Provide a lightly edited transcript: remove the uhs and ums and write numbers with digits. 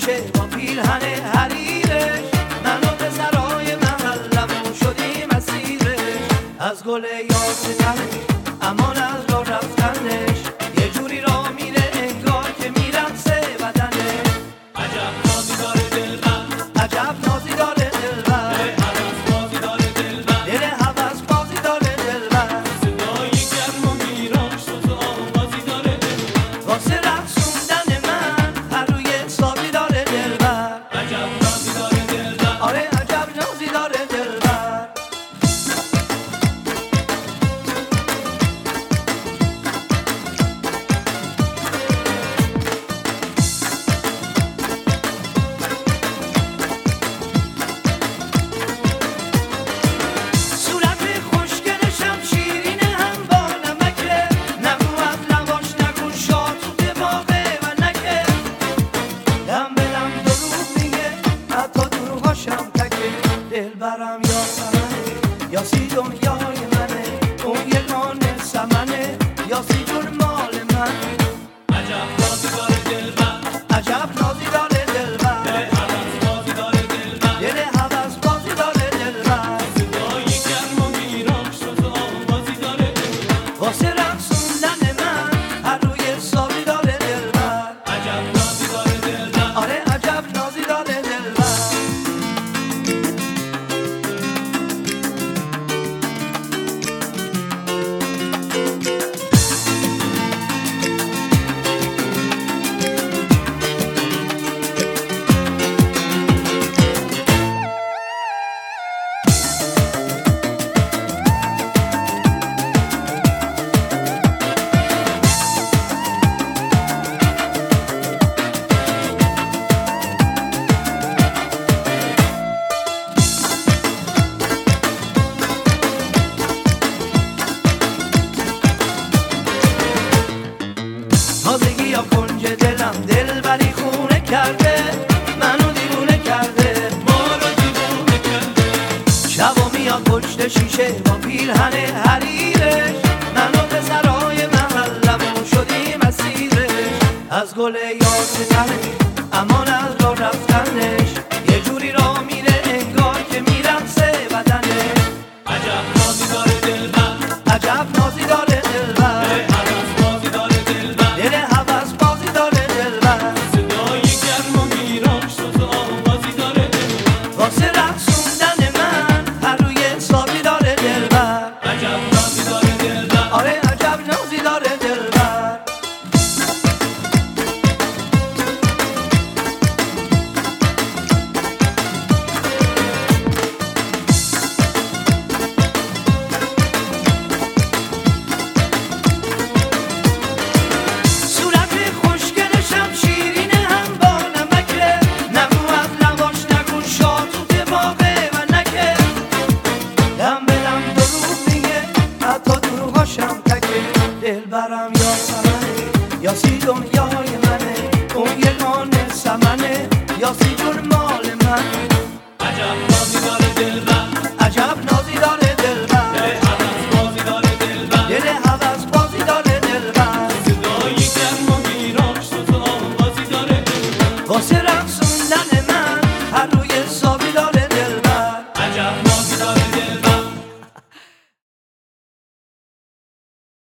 شیشه با پیرهن حریرش، منو به سرای محلمون شدیم اسیرش. از گل یاسمنش امان از راه رفتنش، یه جوری راه میره انگار که میرقصه بدنش. عجب نازی داره دلبر، عجب نازی داره دلبر، دل هوس بازی داره دلبر، دل هوس بازی داره دلبر. صدای گرم و میران شد و آوازی داره دلبر. واسه رقصوندن من هر روی حسابی داره دلبر. عجب نازی داره دلبر، آره عجب نازی داره دلبر. صورت خوشگلش هم شیرینه هم با نمکه، نگو از لباش نگو شاتوته باقه و نکه. دم به دم دروغ میگه حتی دروغاشم تکه. دلبرم یاسمنه یاسی دنیای منه، اون یگانه سمنه یاسی جون مال من. عجب نازی داره دلبر، عجب نازی داره دلبر، دل هوس بازی داره دلبر، دل هوس بازی داره دلبر. صدای گرم و میران شد و آوازی داره دلبر. واسه رقصوندن من هر روی حسابی داره دلبر. عجب نازی داره دلبر، آره عجب نازی داره دلبر. تازگی یا کنج دلم دلبری خونه کرده، منو دیوونه کرده، ما رو دیوونه کرده. شب و میاد پشت شیشه با پیرهن حریرش، منو به سرای محلمون شدیم اسیرش. از گل یاسمنش امان از راه رفتنش، یه جوری راه میره انگار که میرقصه بدنش. عجب نازی داره دلبر، عجب نازی داره دلبر، دل هوس بازی داره دلبر، دل هوس بازی داره دلبر. صدای گرم و میران شد و آوازی داره دلبر. واسه رقصوندن من هر روی حسابی داره دلبر. عجب نازی داره دلبر، آره عجب نازی داره دلبر. صورت خوشگلش هم شیرینه هم با نمکه، نگو از لباش نگو شاتوته باقه و نکه. دم به دم دروغ میگه حتی دروغاشم تکه. دلبرم یاسمنه یاسی دنیای منه، اون یگانه سمنه یاسی جون مال من.